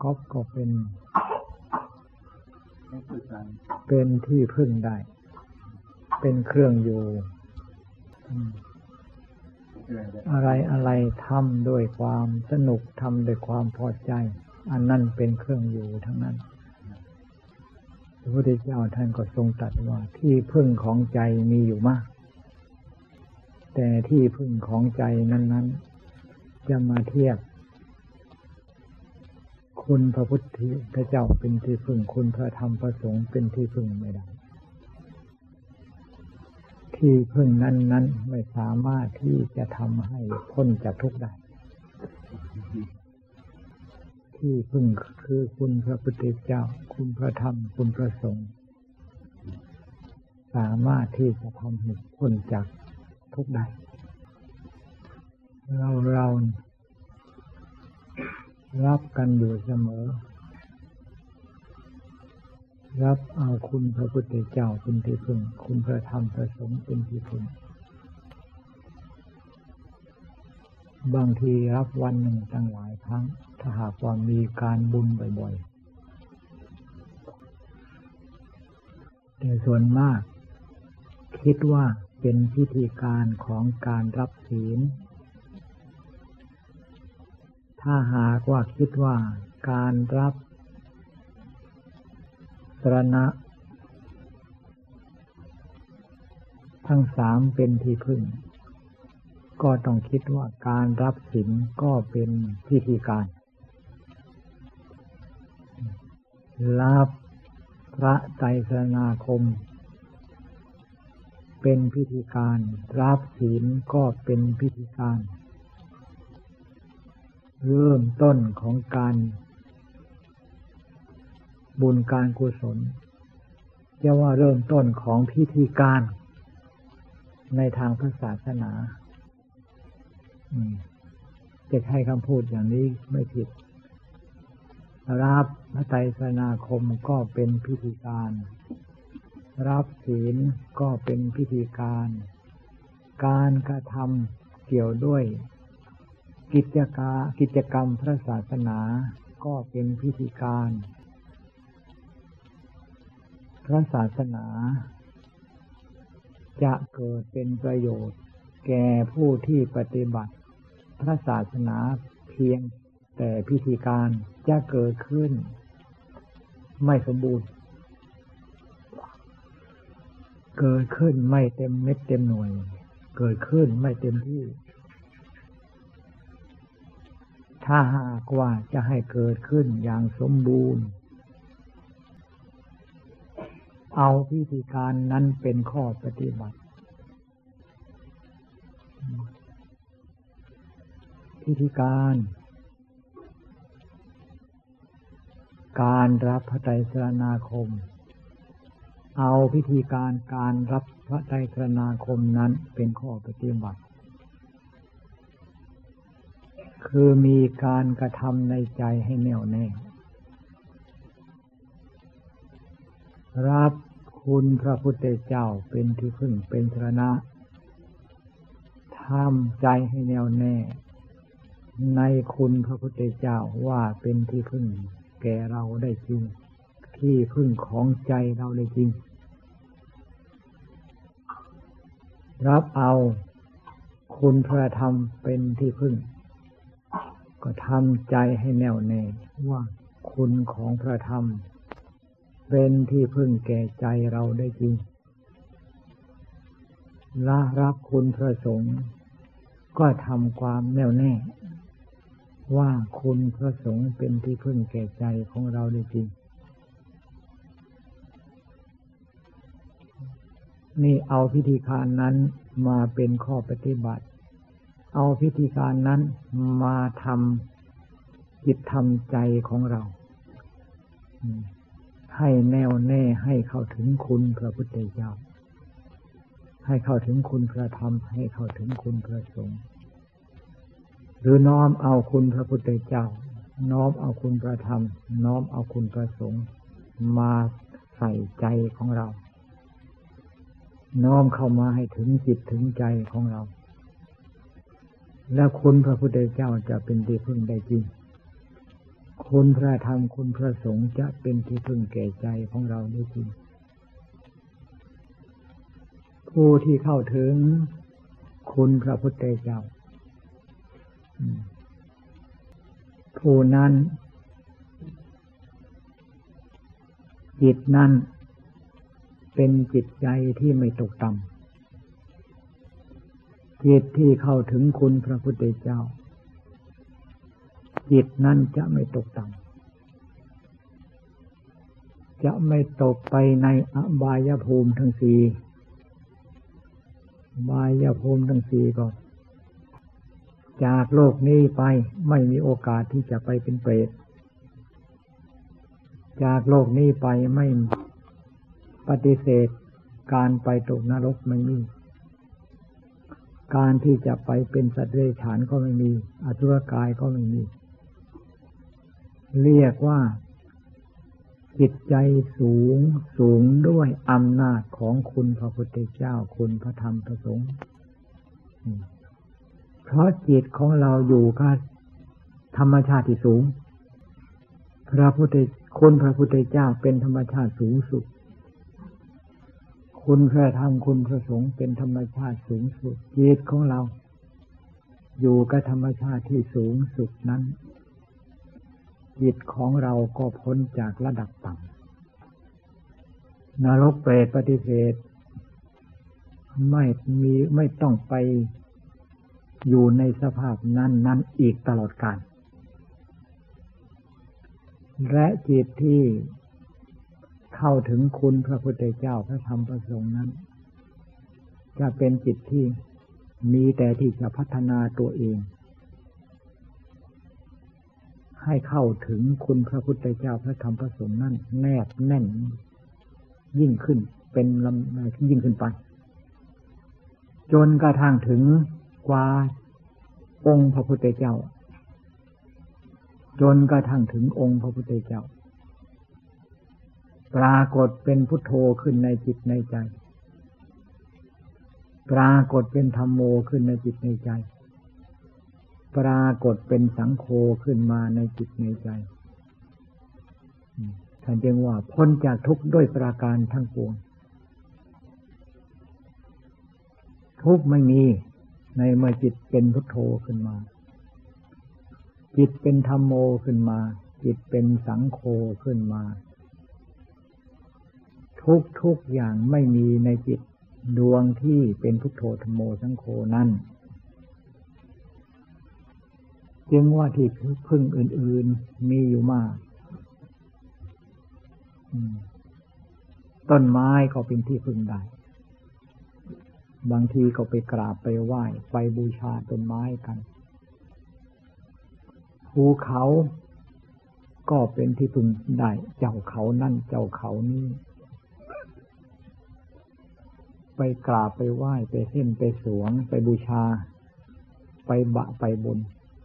ก๊อฟก็เป็นที่พึ่งได้เป็นเครื่องอยู่อะไรทำด้วยความสนุกทำด้วยความพอใจอันนั้นเป็นเครื่องอยู่ทั้งนั้นพระพุทธเจ้าท่านก็ทรงตรัสว่าที่พึ่งของใจมีอยู่มากแต่ที่พึ่งของใจนั้นจะมาเทียบคุณพระพุทธเจ้าเป็นที่พึ่งคุณพระธรรมพระสงฆ์เป็นที่พึ่งไม่ได้ที่พึ่งนั้นไม่สามารถที่จะทำให้พ้นจากทุกข์ได้ที่พึ่งคือคุณพระพุทธเจ้าคุณพระธรรมคุณพระสงฆ์สามารถที่จะทำให้พ้นจากทุกข์ได้เรารับกันอยู่เสมอรับเอาคุณพระพุทธเจ้าเป็นที่พึ่งคุณพระธรรมพระสงฆ์เป็นที่พึ่งบางทีรับวันหนึ่งตั้งหลายครั้งถ้าหากว่ามีการบุญบ่อยๆแต่ส่วนมากคิดว่าเป็นพิธีการของการรับศีลถ้าหากว่าคิดว่าการรับสรณะทั้งสามเป็นที่พึ่งก็ต้องคิดว่าการรับศีลก็เป็นพิธีการรับพระไตรสรณาคมเป็นพิธีการรับศีลก็เป็นพิธีการเริ่มต้นของการบุญการกุศลจะว่าเริ่มต้นของพิธีการในทางพระศาสนาจะใช้คำพูดอย่างนี้ไม่ผิดรับพระไตรสรณาคมก็เป็นพิธีการรับศีลก็เป็นพิธีการการกระทำเกี่ยวด้วยกิจกรรมพระศาสนาก็เป็นพิธีการพระศาสนาจะเกิดเป็นประโยชน์แก่ผู้ที่ปฏิบัติพระศาสนาเพียงแต่พิธีการจะเกิดขึ้นไม่สมบูรณ์เกิดขึ้นไม่เต็มเม็ดเต็มหน่วยเกิดขึ้นไม่เต็มที่ถ้าหากว่าจะให้เกิดขึ้นอย่างสมบูรณ์เอาพิธีการนั้นเป็นข้อปฏิบัติพิธีการรับพระไตรสรณาคมเอาพิธีการรับพระไตรสรณาคมนั้นเป็นข้อปฏิบัติคือมีการกระทำในใจให้แน่วแน่รับคุณพระพุทธเจ้าเป็นที่พึ่งเป็นสรณะทำใจให้แน่วแน่ในคุณพระพุทธเจ้าว่าเป็นที่พึ่งแก่เราได้จริงที่พึ่งของใจเราได้จริงรับเอาคุณพระธรรมเป็นที่พึ่งก็ทำใจให้แน่วแน่ว่าคุณของพระธรรมเป็นที่พึ่งแก่ใจเราได้จริงและรับคุณพระสงฆ์ก็ทำความแน่วแน่ว่าคุณพระสงฆ์เป็นที่พึ่งแก่ใจของเราได้จริงนี่เอาพิธีการนั้นมาเป็นข้อปฏิบัติเอาพิธีการนั้นมาทำจิตทำใจของเราให้แน่วแน่ให้เข้าถึงคุณพระพุทธเจ้าให้เข้าถึงคุณพระธรรมให้เข้าถึงคุณพระสงฆ์หรือน้อมเอาคุณพระพุทธเจ้าน้อมเอาคุณพระธรรมน้อมเอาคุณพระสงฆ์มาใส่ใจของเราน้อมเข้ามาให้ถึงจิตถึงใจของเราและคุณพระพุทธเจ้าจะเป็นที่พึ่งได้จริงคคุณพระธรรมคุณพระสงฆ์จะเป็นที่พึ่งแก่ใจของเราได้จริงผู้ที่เข้าถึงคุณพระพุทธเจ้าผู้นั้นจิตนั้นเป็นจิตใจที่ไม่ตกต่ำจิตที่เข้าถึงคุณพระพุทธเจ้าจิตนั้นจะไม่ตกต่ำจะไม่ตกไปในอบายภูมิทั้งสี่อบายภูมิทั้งสี่ก็จากโลกนี้ไปไม่มีโอกาสที่จะไปเป็นเปรตจากโลกนี้ไปไม่ปฏิเสธการไปตกนรกไม่มีการที่จะไปเป็นสัตว์เดรัจฉานก็ไม่มีอสุรกายก็ไม่มีเรียกว่าจิตใจสูงด้วยอำนาจของคุณพระพุทธเจ้าคุณพระธรรมพระสงฆ์เพราะจิตของเราอยู่กับธรรมชาติที่สูงคุณพระพุทธเจ้าเป็นธรรมชาติสูงสุดคุณพระธรรมคุณพระสงฆ์เป็นธรรมชาติสูงสุดจิตของเราอยู่กับธรรมชาติที่สูงสุดนั้นจิตของเราก็พ้นจากระดับต่ำนรกเปรตปฏิเสธไม่ต้องไปอยู่ในสภาพนั้นอีกตลอดกาลและจิตที่เข้าถึงคุณพระพุทธเจ้าพระธรรมพระสงฆ์นั้นจะเป็นจิตที่มีแต่ที่จะพัฒนาตัวเองให้เข้าถึงคุณพระพุทธเจ้าพระธรรมพระสงฆ์นั้นแนบแน่นยิ่งขึ้นเป็นยิ่งขึ้นไปจนกระทั่งถึงกว่าองค์พระพุทธเจ้าจนกระทั่งถึงองค์พระพุทธเจ้าปรากฏเป็นพุทโธขึ้นในจิตในใจปรากฏเป็นธัมโมขึ้นในจิตในใจปรากฏเป็นสังโฆขึ้นมาในจิตในใจท่านเรียกว่าพ้นจากทุกข์ด้วยประการทั้งปวงทุกข์ไม่มีในเมื่อจิตเป็นพุทโธขึ้นมาจิตเป็นธัมโมขึ้นมาจิตเป็นสังโฆขึ้นมาทุกอย่างไม่มีในจิตดวงที่เป็นพุทโธธัมโมสังโฆนั้นจึงว่าที่พึ่งอื่นๆมีอยู่มากต้นไม้ก็เป็นที่พึ่งได้บางทีก็ไปกราบไปไหว้ไปบูชาต้นไม้กันภูเขาก็เป็นที่พึ่งได้เจ้าเขานั่นเจ้าเขานี้ไปกราบไปไหว้ไปเส้นไปสวงไปบูชาไปบะไปบน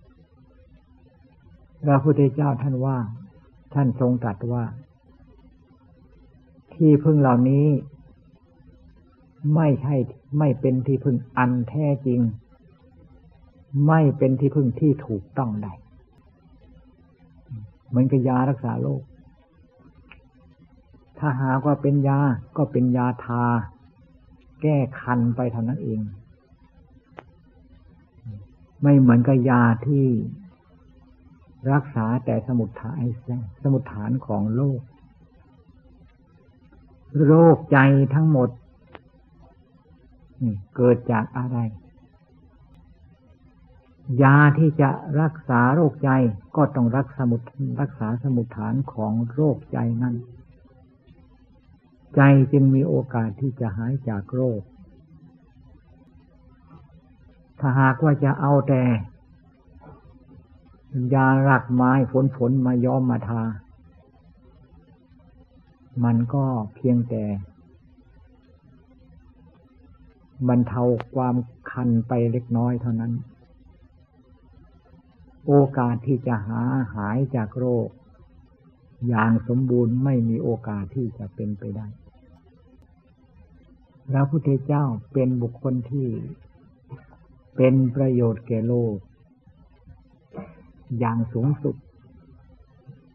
พระพุทธเจ้าท่านทรงตรัสว่าที่พึ่งเหล่านี้ไม่เป็นที่พึ่งอันแท้จริงไม่เป็นที่พึ่งที่ถูกต้องได้เหมือนกับยารักษาโรคถ้าหากว่าเป็นยาก็เป็นยาทาแก้คันไปเท่านั้นเองไม่เหมือนกับยาที่รักษาแต่สมุฏฐานของโรคใจทั้งหมดเกิดจากอะไรยาที่จะรักษาโรคใจก็ต้องรักษาสมุฏฐานของโรคใจนั้นใจจึงมีโอกาสที่จะหายจากโรคถ้าหากว่าจะเอาแต่ยารักไม้ฝนมาย้อมมาทามันก็เพียงแต่บรรเทาความคันไปเล็กน้อยเท่านั้นโอกาสที่จะหายจากโรคอย่างสมบูรณ์ไม่มีโอกาสที่จะเป็นไปได้พระพุทธเจ้าเป็นบุคคลที่เป็นประโยชน์แก่โลกอย่างสูงสุด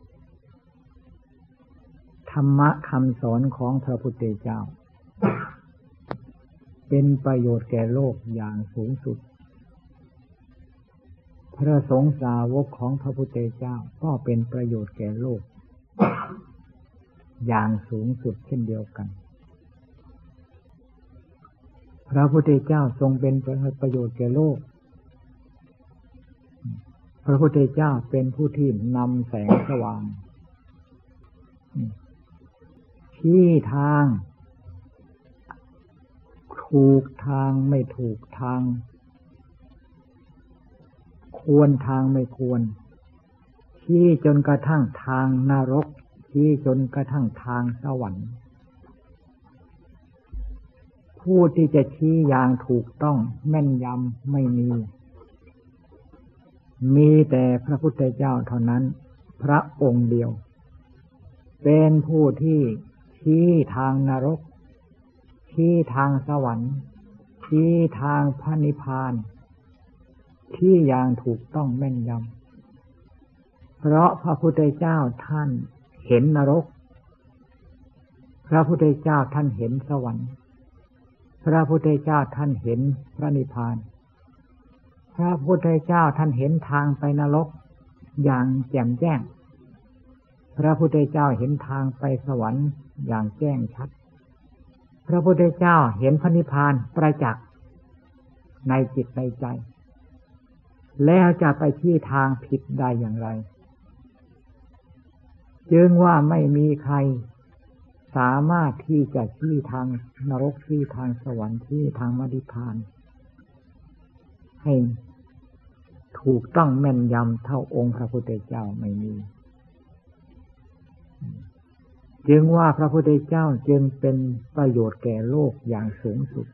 ธรรมะคำสอนของพระพุทธเจ้าเป็นประโยชน์แก่โลกอย่างสูงสุดพระสงฆ์สาวกของพระพุทธเจ้าก็เป็นประโยชน์แก่โลกอย่างสูงสุดเช่นเดียวกันพระพุทธเจ้าทรงเป็นประโยชน์แก่โลกพระพุทธเจ้าเป็นผู้ที่นำแสงสว่างชี้ทางถูกทางไม่ถูกทางควรทางไม่ควรชี้จนกระทั่งทางนรกชี้จนกระทั่งทางสวรรค์ผู้ที่จะชี้อย่างถูกต้องแม่นยำไม่มีแต่พระพุทธเจ้าเท่านั้นพระองค์เดียวเป็นผู้ที่ชี้ทางนรกชี้ทางสวรรค์ชี้ทางพระนิพพานชี้อย่างถูกต้องแม่นยำเพราะพระพุทธเจ้าท่านเห็นนรกพระพุทธเจ้าท่านเห็นสวรรค์พระพุทธเจ้าท่านเห็นพระนิพพานพระพุทธเจ้าท่านเห็นทางไปนรกอย่างแจ่มแจ้งพระพุทธเจ้าเห็นทางไปสวรรค์อย่างแจ้งชัดพระพุทธเจ้าเห็นพระนิพพานประจักษ์ในจิตในใจแล้วจะไปชี้ทางผิดได้อย่างไรจึงว่าไม่มีใครสามารถที่จะชี้ทางนรกชี้ทางสวรรค์ชี้ทางมรรคนิพพานให้ถูกต้องแม่นยำเท่าองค์พระพุทธเจ้าไม่มีจึงว่าพระพุทธเจ้าจึงเป็นประโยชน์แก่โลกอย่างสูงสุด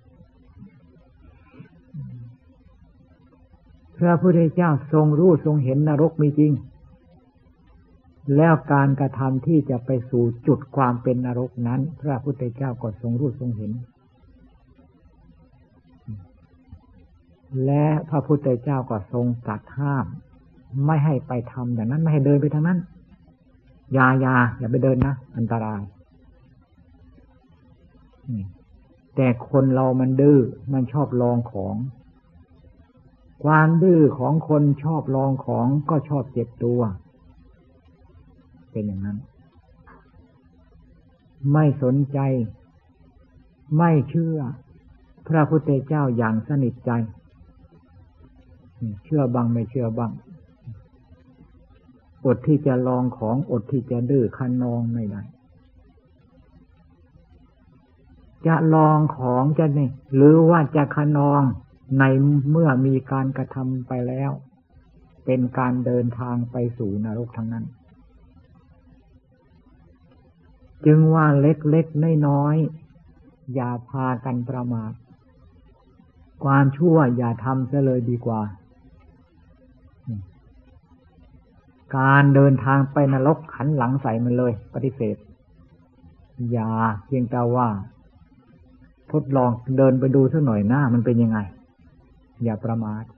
พระพุทธเจ้าทรงรู้ทรงเห็นนรกมีจริงแล้วการกระทำที่จะไปสู่จุดความเป็นนรกนั้นพระพุทธเจ้าก็ทรงรู้ทรงเห็นและพระพุทธเจ้าก็ทรงตรัสห้ามไม่ให้ไปทำอย่างนั้นไม่ให้เดินไปทางนั้นอย่าไปเดินนะอันตรายแต่คนเรามันดื้อมันชอบลองของความดื้อของคนชอบลองของก็ชอบเจ็บตัวเป็นอย่างนั้นไม่สนใจไม่เชื่อพระพุทธเจ้าอย่างสนิทใจเชื่อบ้างไม่เชื่อบ้างอดที่จะลองของอดที่จะดื้อคันนองไม่ได้จะลองของจะนี่หรือว่าจะคันนองในเมื่อมีการกระทำไปแล้วเป็นการเดินทางไปสู่นรกทั้งนั้นจึงว่าเล็กๆน้อยๆอย่าพากันประมาทความชั่วอย่าทำเสียเลยดีกว่าการเดินทางไปนรกหันหลังใส่มันเลยปฏิเสธอย่าเพียงแต่ว่าทดลองเดินไปดูสักหน่อยหน้ามันเป็นยังไงอย่าประมาท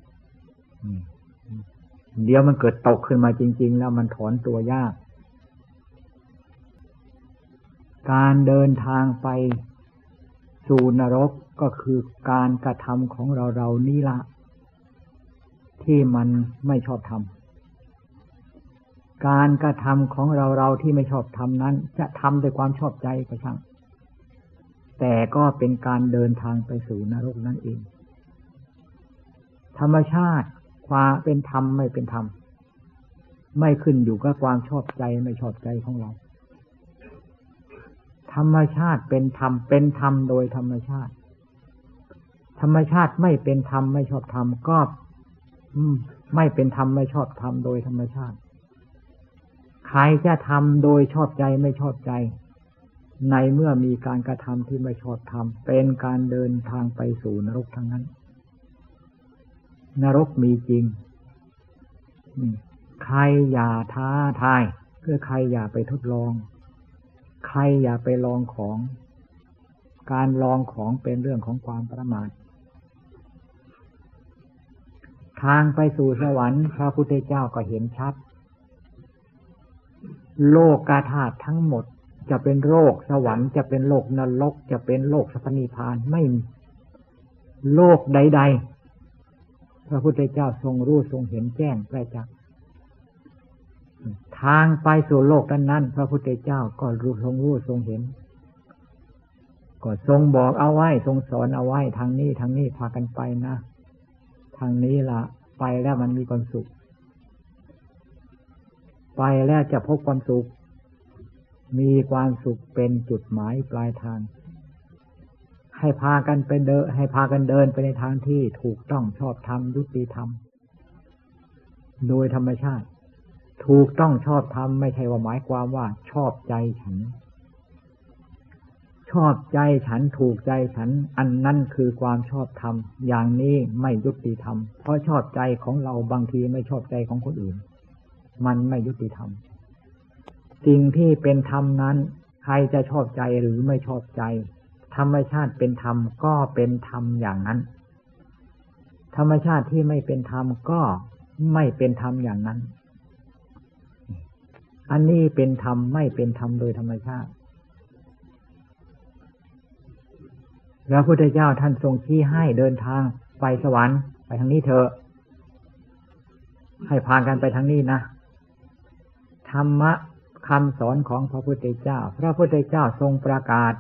เดี๋ยวมันเกิดตกขึ้นมาจริงๆแล้วมันถอนตัวยากการเดินทางไปสู่นรกก็คือการกระทำของเรานี่ละที่มันไม่ชอบทำการกระทำของเราที่ไม่ชอบทำนั้นจะทำด้วยความชอบใจก็ช่างแต่ก็เป็นการเดินทางไปสู่นรกนั่นเองธรรมชาติความเป็นธรรมไม่เป็นธรรมไม่ขึ้นอยู่กับความชอบใจไม่ชอบใจของเราธรรมชาติเป็นธรรมเป็นธรรมโดยธรรมชาติธรรมชาติไม่เป็นธรรมไม่ชอบธรรมก็ไม่เป็นธรรมไม่ชอบธรรมโดยธรรมชาติใครจะทำโดยชอบใจไม่ชอบใจในเมื่อมีการกระทำที่ไม่ชอบธรรมเป็นการเดินทางไปสู่นรกทั้งนั้นนรกมีจริงใครอย่าท้าทายคือใครอย่าไปทดลองใครอย่าไปลองของการลองของเป็นเรื่องของความประมาททางไปสู่สวรรค์พระพุทธเจ้าก็เห็นชัดโลกธาตุทั้งหมดจะเป็นโลกสวรรค์จะเป็นโลกนรกจะเป็นโลกสัพพนิพพานไม่มีโลกใดๆพระพุทธเจ้าทรงรู้ทรงเห็นแจ้งประจักษ์ทางไปสู่โลกนั้นพระพุทธเจ้าก็ทรงรู้ทรงเห็นก็ทรงบอกเอาไว้ทรงสอนเอาไว้ทางนี้พากันไปนะทางนี้ล่ะไปแล้วมันมีความสุขไปแล้วจะพบความสุขมีความสุขเป็นจุดหมายปลายทางให้พากันไปเดินให้พากันเดินไปในทางที่ถูกต้องชอบธรรมยุติธรรมโดยธรรมชาติถูกต้องชอบธรรมไม่ใช่ว่าหมายความว่าชอบใจฉันชอบใจฉันถูกใจฉันอันนั้นคือความชอบธรรมอย่างนี้ไม่ยุติธรรมเพราะชอบใจของเราบางทีไม่ชอบใจของคนอื่นมันไม่ยุติธรรมสิ่งที่เป็นธรรมนั้นใครจะชอบใจหรือไม่ชอบใจธรรมชาติเป็นธรรมก็เป็นธรรมอย่างนั้นธรรมชาติที่ไม่เป็นธรรมก็ไม่เป็นธรรมอย่างนั้นอันนี้เป็นธรรมไม่เป็นธรรมโดยธรรมชาติพระพุทธเจ้าท่านทรงชี้ให้เดินทางไปสวรรค์ไปทางนี้เถอะให้พากันไปทางนี้นะธรรมะคำสอนของพระพุทธเจ้าพระพุทธเจ้าทรงประกาศ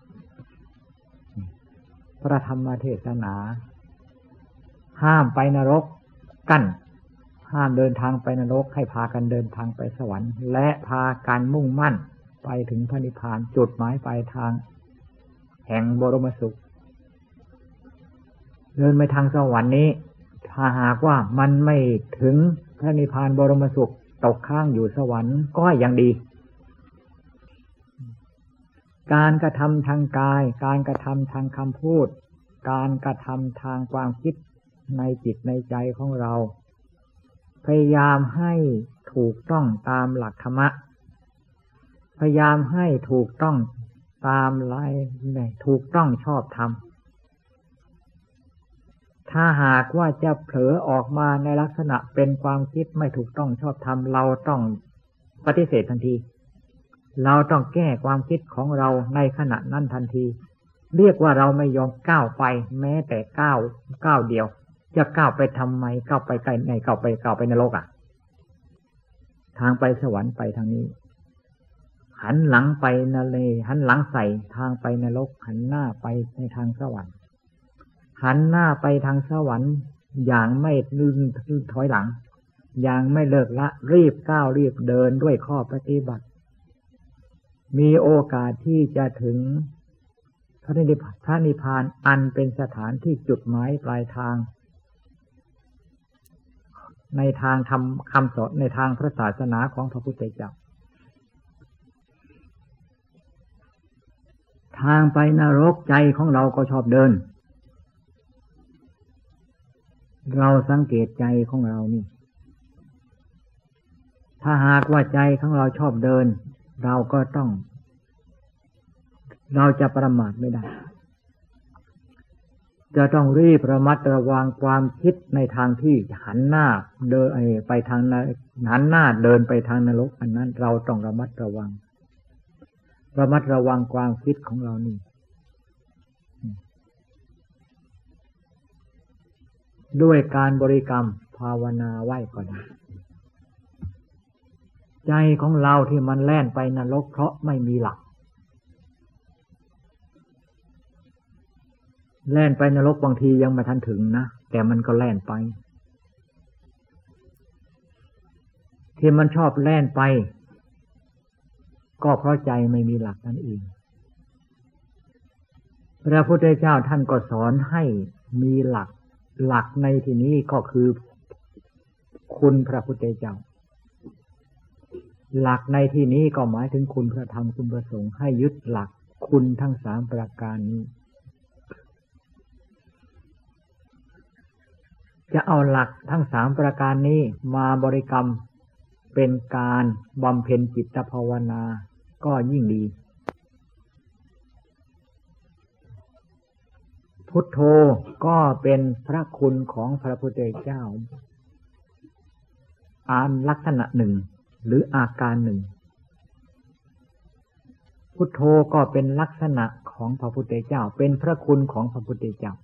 พระธรรมเทศนาห้ามไปนรกกั้นห้ามเดินทางไปนรกให้พากันเดินทางไปสวรรค์และพากันมุ่งมั่นไปถึงพระนิพพานจุดหมายปลายทางแห่งบรมสุขเดินไปทางสวรรค์นี้ถ้าหากว่ามันไม่ถึงพระนิพพานบรมสุขตกค้างอยู่สวรรค์ก็ยังดีการกระทำทางกายการกระทำทางคำพูดการกระทำทางความคิดในจิตในใจของเราพยายามให้ถูกต้องตามหลักธรรมะพยายามให้ถูกต้องตามหลักถูกต้องชอบธรรมถ้าหากว่าจะเผลอออกมาในลักษณะเป็นความคิดไม่ถูกต้องชอบธรรมเราต้องปฏิเสธทันทีเราต้องแก้ความคิดของเราในขณะนั้นทันทีเรียกว่าเราไม่ยอมก้าวไปแม้แต่ก้าวเดียวจะก้าวไปทำไมก้าวไปไกลไหนก้าวไปนรกทางไปสวรรค์ไปทางนี้หันหลังไปนรกหันหลังใส่ทางไปนรกหันหน้าไปในทางสวรรค์หันหน้าไปทางสวรรค์อย่างไม่ถอยหลังอย่างไม่เลิกละรีบก้าวรีบเดินด้วยข้อปฏิบัติมีโอกาสที่จะถึงพระนิพพานอันเป็นสถานที่จุดหมายปลายทางในทางธรรมคำสอนในทางพระศาสนาของพระพุทธเจ้าทางไปนรกใจของเราก็ชอบเดินเราสังเกตใจของเรานี่ถ้าหากว่าใจของเราชอบเดินเราจะประมาทไม่ได้จะต้องรีบระมัดระวังความคิดในทางที่หันหน้าเดินไปทางหันหน้าเดินไปทางนรกอันนั้นเราต้องระมัดระวังความคิดของเรานี่ด้วยการบริกรรมภาวนาไหว้ก็ได้ใจของเราที่มันแล่นไปนรกเพราะไม่มีหลักแล่นไปนรกบางทียังไม่ทันถึงนะแต่มันก็แล่นไปที่มันชอบแล่นไปก็เพราะใจไม่มีหลักนั่นเองพระพุทธเจ้าท่านก็สอนให้มีหลักในที่นี้ก็คือคุณพระพุทธเจ้าหลักในที่นี้ก็หมายถึงคุณพระธรรมคุณพระสงฆ์ให้ยึดหลักคุณทั้ง3ประการนี้จะเอาหลักทั้ง3ประการนี้มาบริกรรมเป็นการบำเพ็ญจิตภาวนาก็ยิ่งดีพุทโธก็เป็นพระคุณของพระพุทธเจ้าลักษณะหนึ่งหรืออาการหนึ่งพุทโธก็เป็นลักษณะของพระพุทธเจ้าเป็นพระคุณของพระพุทธเจ้า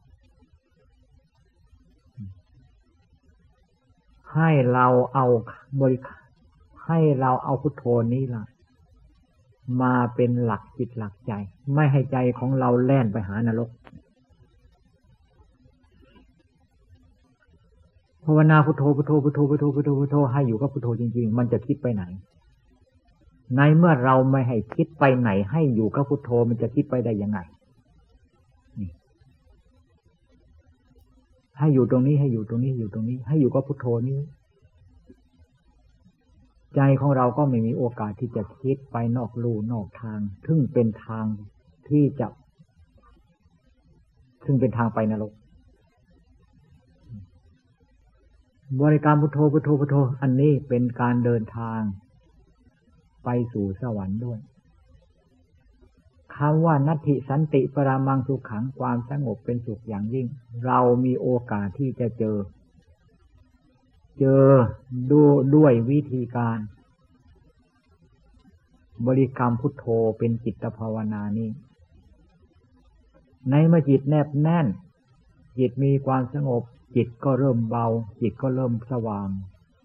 ให้เราเอาให้เราเอาพุทโธนี้ล่ะมาเป็นหลักจิตหลักใจไม่ให้ใจของเราแล่นไปหานรกภาวนาพุทโธพุทโธพุทโธพุทโธพุทโธพุทโธให้อยู่กับพุทโธจริงๆมันจะคิดไปไหนในเมื่อเราไม่ให้คิดไปไหนให้อยู่กับพุทโธมันจะคิดไปได้ยังไงให้อยู่ตรงนี้ให้อยู่ตรงนี้อยู่ตรงนี้ให้อยู่กับพุทโธนี้ใจของเราก็ไม่มีโอกาสที่จะคิดไปนอกลู่นอกทางซึ่งเป็นทางที่จะซึ่งเป็นทางไปนรกบริกรรมพุทโธพุทโธพุทโธอันนี้เป็นการเดินทางไปสู่สวรรค์ด้วยคำว่านัตถิสันติปรามังสุขังความสงบเป็นสุขอย่างยิ่งเรามีโอกาสที่จะเจอด้วยวิธีการบริกรรมพุทโธเป็นจิตภาวนานี้ในเมื่อจิตแนบแน่นจิตมีความสงบจิตก็เริ่มเบาจิตก็เริ่มสว่าง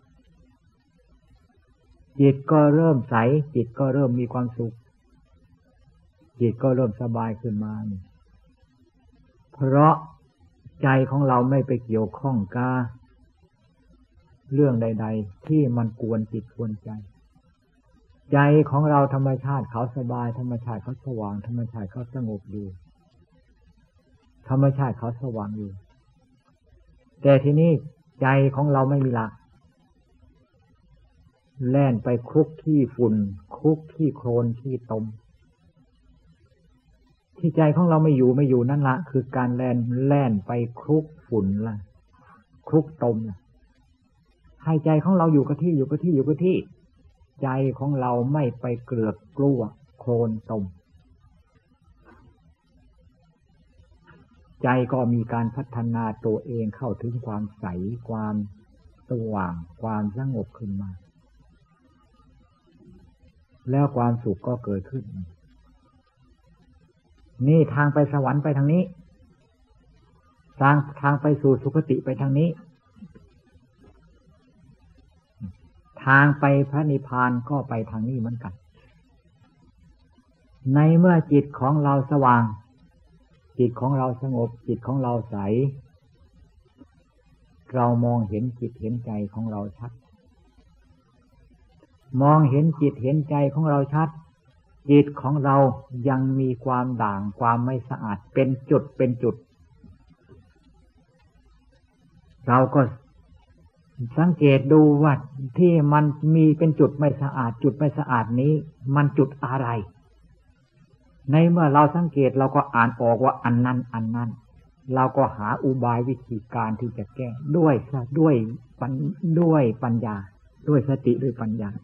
จิตก็เริ่มใสจิตก็เริ่มมีความสุขจิตก็เริ่มสบายขึ้นมาเพราะใจของเราไม่ไปเกี่ยวข้องกับเรื่องใดๆที่มันกวนจิตกวนใจใจของเราธรรมชาติเขาสบายธรรมชาติเขาสว่างธรรมชาติเขาสงบอยู่ธรรมชาติเขาสว่างอยู่แต่ทีนี้ใจของเราไม่มีหลักแล่นไปคลุกที่ฝุ่นคลุกที่โคลนที่ตมที่ใจของเราไม่อยู่นั่นละคือการแล่นไปคลุกฝุ่นละคลุกตมละให้ใจของเราอยู่กับที่อยู่กับที่อยู่กับที่ใจของเราไม่ไปเกลือกกลัวโคลนตมใจก็มีการพัฒนาตัวเองเข้าถึงความใสความสว่างความสงบขึ้นมาแล้วความสุขก็เกิดขึ้นนี่ทางไปสวรรค์ไปทางนี้ทางไปสู่สุคติไปทางนี้ทางไปพระนิพพานก็ไปทางนี้เหมือนกันในเมื่อจิตของเราสว่างจิตของเราสงบจิตของเราใสเรามองเห็นจิตเห็นใจของเราชัดมองเห็นจิตเห็นใจของเราชัดจิตของเรายังมีความด่างความไม่สะอาดเป็นจุดเราก็สังเกตดูว่าที่มันมีเป็นจุดไม่สะอาดจุดไม่สะอาดนี้มันจุดอะไรในเมื่อเราสังเกตเราก็อ่านออกว่าอันนั้นเราก็หาอุบายวิธีการที่จะแก้ด้วยปัญญาด้วยสติด้วยปัญญา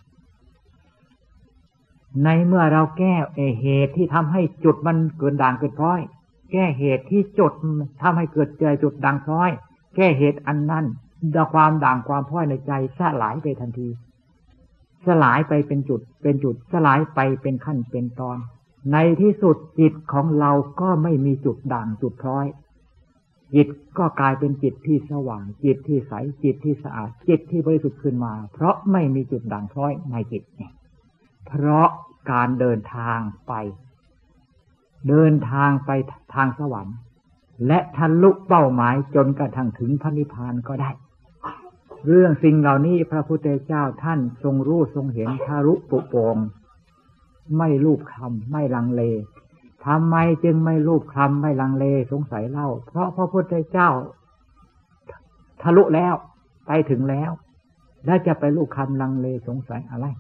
ในเมื่อเราแก้เหตุที่ทำให้จุดมันเกิดด่างเกิดพร้อยแก้เหตุที่จุดทำให้เกิดจุดด่างพร้อยแก้เหตุอันนั้นความด่างความพร้อยในใจสลายไปทันทีสลายไปเป็นจุดสลายไปเป็นขั้นเป็นตอนในที่สุดจิตของเราก็ไม่มีจุดด่างจุดพร้อยจิตก็กลายเป็นจิตที่สว่างจิตที่ใสจิตที่สะอาดจิตที่บริสุทธิ์ขึ้นมาเพราะไม่มีจุดด่างพร้อยในจิตเนี่ยเพราะการเดินทางไปทางสวรรค์และทะลุเป้าหมายจนกระทั่งถึงพระนิพพานก็ได้เรื่องสิ่งเหล่านี้พระพุทธเจ้าท่านทรงรู้ทรงเห็นทะลุปุโปร่งไม่ลูบคลำไม่ลังเลทำไมจึงไม่ลูบคลำไม่ลังเลสงสัยเล่าเพราะพระพุทธเจ้าทะลุแล้วไปถึงแล้วแล้วจะไปลูบคลำลังเลสงสัยอะไร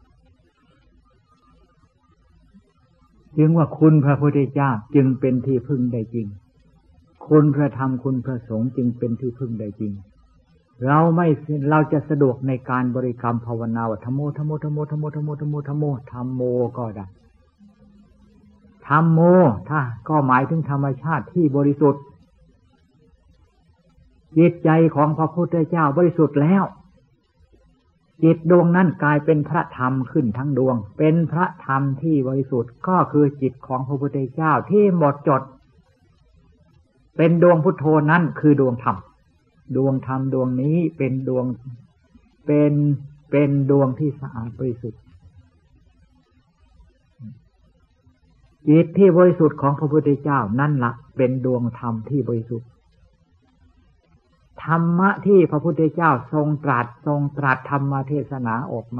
จึงว่าคุณพระพุทธเจ้าจึงเป็นที่พึ่งได้จริงคุณพระธรรมคุณพระสงฆ์จึงเป็นที่พึ่งได้จริงเราจะสะดวกในการบริกรรมภาวนาว่าธัมโมธัมโมธัมโมธัมโมธัมโมธัมโมธัมโมธัมโมก็ได้ธัมโมถ้าก็หมายถึงธรรมชาติที่บริสุทธิ์จิตใจของพระพุทธเจ้าบริสุทธิ์แล้วจิตดวงนั้นกลายเป็นพระธรรมขึ้นทั้งดวงเป็นพระธรรมที่บริสุทธิ์ก็คือจิตของพระพุทธเจ้าที่หมดจดเป็นดวงพุทโธนั้นคือดวงธรรมดวงธรรมดวงนี้เป็นดวงเป็นดวงที่สะอาดบริสุทธิ์จิตที่บริสุทธิ์ของพระพุทธเจ้านั่นละเป็นดวงธรรมที่บริสุทธิ์ธรรมะที่พระพุทธเจ้าทรงตรัสธรรมเทศนาออก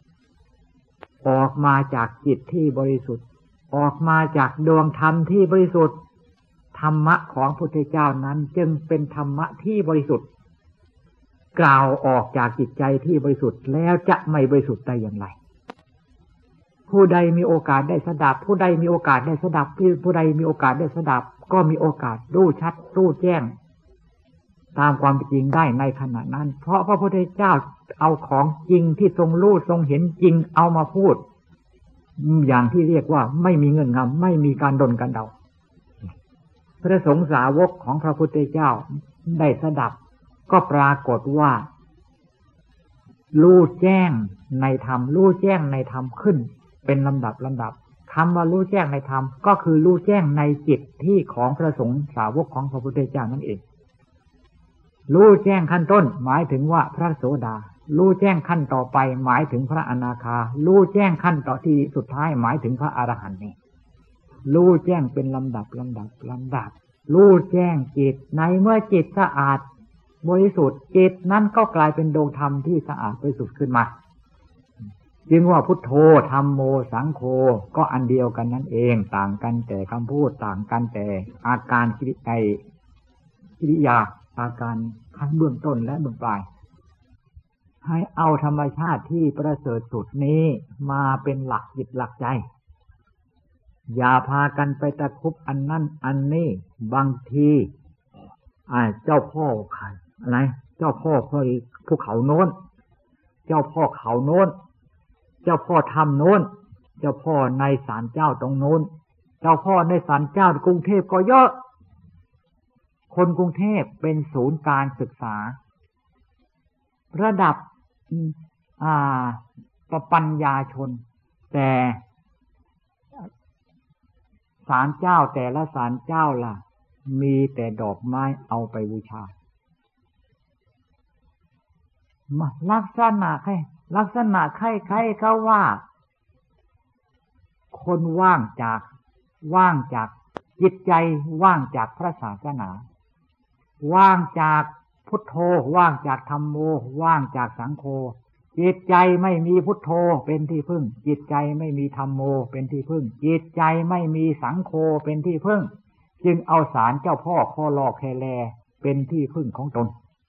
มาจากจิตที่บริสุทธิ์ออกมาจากดวงธรรมที่บริสุทธิ์ธรรมะของพระพุทธเจ้านั้นจึงเป็นธรรมะที่บริสุทธิ์กล่าวออกจากจิตใจที่บริสุทธิ์แล้วจะไม่บริสุทธิ์ได้อย่างไรผู้ใดมีโอกาสได้สดับผู้ใดมีโอกาสได้สดับผู้ใดมีโอกาสได้สดับก็มีโอกาสรู้ชัดรู้แจ้งตามความจริงได้ในขณะนั้นเพราะพระพุทธเจ้าเอาของจริงที่ทรงรู้ทรงเห็นจริงเอามาพูดอย่างที่เรียกว่าไม่มีเงื่อนงำไม่มีการดลกันเดาพระสงฆ์สาวกของพระพุทธเจ้าได้สดับก็ปรากฏว่ารู้แจ้งในธรรมรู้แจ้งในธรรมขึ้นเป็นลำดับคำว่ารู้แจ้งในธรรมก็คือรู้แจ้งในจิตที่ของพระสงฆ์สาวกของพระพุทธเจ้านั่นเองรู้แจ้งขั้นต้นหมายถึงว่าพระโสดารู้แจ้งขั้นต่อไปหมายถึงพระอนาคารู้แจ้งขั้นต่อที่สุดท้ายหมายถึงพระอรหันต์นี่รู้แจ้งเป็นลำดับรู้แจ้งจิตในเมื่อจิตสะอาดบริสุทธิ์จิตนั้นก็กลายเป็นดวงธรรมที่สะอาดบริสุทธิ์ขึ้นมาจึงว่าพุทโธธัมโมสังโฆก็อันเดียวกันนั่นเองต่างกันแต่คำพูดต่างกันแต่อาการกิริยาอาการขั้นเบื้องต้นและเบื้องปลายให้เอาธรรมชาติที่ประเสริฐสุดนี้มาเป็นหลักจิตหลักใจอย่าพากันไปตะคุบอันนั้นอันนี้บางทีเจ้าพ่ออะไรเจ้าพ่อภูเขาโน้นเจ้าพ่อเขาโน้นเจ้าพ่อถ้ำโน้นเจ้าพ่อในศาลเจ้าตรงโน้นเจ้าพ่อในศาลเจ้ากรุงเทพก็เยอะคนกรุงเทพเป็นศูนย์การศึกษาระดับปัญญาชนแต่ศาลเจ้าแต่ละศาลเจ้าล่ะมีแต่ดอกไม้เอาไปบูชาลักษณะใครเขาว่าคนว่างจากจิตใจว่างจากพระศาสนาว่างจากพุทโธว่างจากธัมโมว่างจากสังโฆจิตใจไม่มีพุทโธเป็นที่พึ่งจิตใจไม่มีธัมโมเป็นที่พึ่งจิตใจไม่มีสังโฆเป็นที่พึ่งจึงเอาศาลเจ้าพ่อคอลอแคแลเป็นที่พึ่งของตน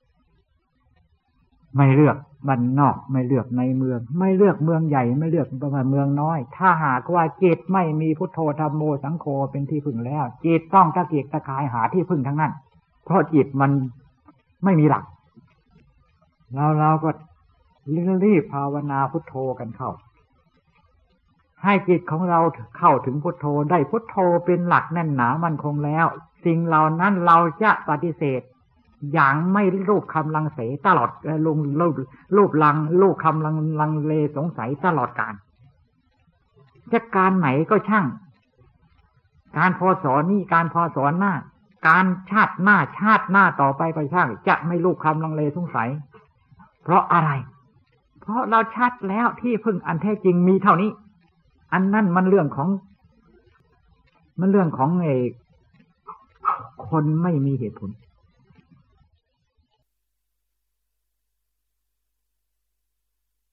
ไม่เลือกบ้านนอกไม่เลือกในเมืองไม่เลือกเมืองใหญ่ไม่เลือกเมืองน้อยถ้าหากว่าจิตไม่มีพุทโธธัมโมสังโฆเป็นที่พึ่งแล้วจิตต้องตะเกียกตะกายหาที่พึ่งทั้งนั้นเพราะจิตมันไม่มีหลักเราก็รีบภาวนาพุทโธกันเข้าให้จิตของเราเข้าถึงพุทโธได้พุทโธเป็นหลักแน่นหนามั่นคงแล้วสิ่งเหล่านั้นเราจะปฏิเสธอย่างไม่รูปคำลังเสตลอดรูปคำลังเลสงสัยตลอดการจะการไหนก็ช่างการพศนี้การพศหน้าการชาติหน้าต่อไปก็ช่างจะไม่รูปคำลังเลสงสัยเพราะอะไรเพราะเราชัดแล้วที่พึ่งอันแท้จริงมีเท่านี้อันนั้นมันเรื่องของคนไม่มีเหตุผล